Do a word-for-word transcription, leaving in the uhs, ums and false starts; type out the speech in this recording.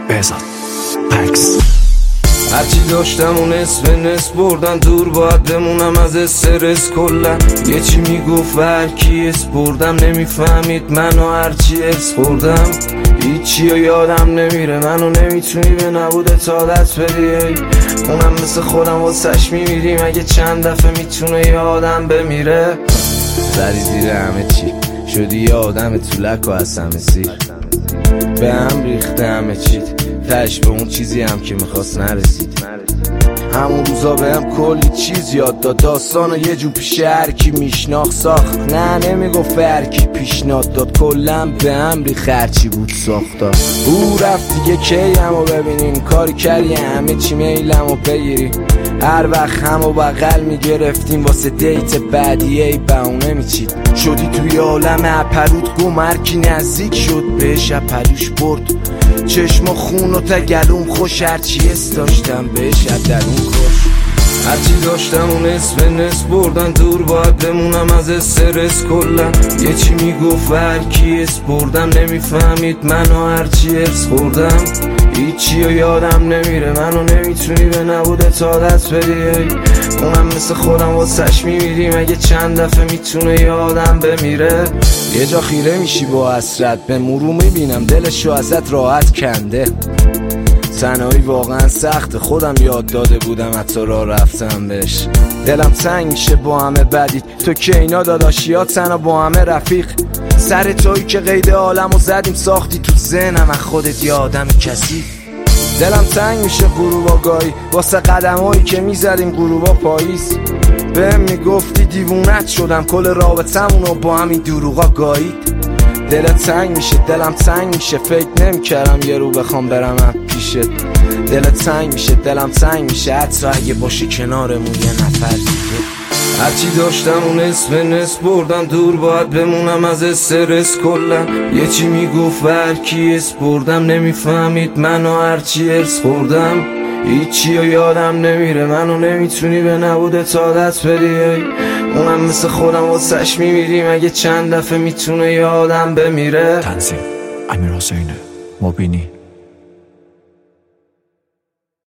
بهزاد پکس. هرچی داشتم اون نصف نصف بردن، دور باید بمونم از استرس کلن. یه چی میگفت هرکی اس بردم، نمیفهمید منو هرچی ارس خوردم. هیچی و یادم نمیره، منو نمیتونی به نبودت عادت بدی. اونم مثل خودم واسش میمیریم، اگه چند دفعه میتونه یادم بمیره. زدی زیر همه چی، شدی یه آدم طولک و از همه سیر. به هم ریخته همه چیت، تش به اون چیزی هم که میخواست نرسید. همون روزا به هم کلی چیز یاد داد، داستانو یه جو پیش هرکی میشناخت ساخت. نه نمیگفت هرکی پیشنهاد داد، کلم به هم ریخ هرچی بود ساختا. او رفت دیگه کی همو ببینیم، کاری کردی همه چی میلمو بگیری. هر وقت همو بغل میگرفتیم واسه دیت بعدی، ای بهونه میچید. شدی توی عالم اپرود گم، هرکی نزدیک شد بهش اپلوش برد. چشم و خون و تگلوم خوش، هرچی اس داشتم بهش درون کش. هرچی داشتم اون نصف نصف بردن، دور باید بمونم از استرس کلن. یه چی میگفت هرکی اس بردم، نمیفهمید منو هرچی ارس خوردم. هیچی و یادم نمیره، منو نمیتونی به نبودت عادت بدی. اونم مثل خودم واسش میمیریم، اگه چند دفعه میتونه یادم بمیره. یه جا خیره میشی با حسرت، به مرور میبینم دلشو ازت راحت کنده. تنهایی واقعا سخته، خودم یاد داده بودم حتی راه رفتم بهش. دلم تنگ میشه با همه بدید، تو که اینا داداشیات تنها با همه رفیق. سر تویی که قید عالمو زدیم ساختی تو ذهنم، از خودت یه آدم کسی. دلم تنگ میشه غروبا گاهی، واسه قدمایی که میزدیم غروبا پاییز. بهم میگفتی دیوونت شدم، کل رابطمونو با همین دروغا گایید. دلت تنگ میشه، دلم تنگ میشه، فکر نمیکردم یه رو بخوام برم پیشت. دلت تنگ میشه، دلم تنگ میشه، حتی اگه باشی کنارمون یه نفر دیگه. هرچی داشتم اون نصف نصف بردن، دور باید بمونم از استرس کلن. یه چی میگفت هرکی اس بردم، نمیفهمید منو هرچی ارس خوردم. هیچی و یادم نمیره، منو نمیتونی به نبودت عادت بدی. اونم مثل خودم واسش میمیریم، اگه چند دفعه میتونه یادم بمیره. تنظیم امیر حسین مبینی.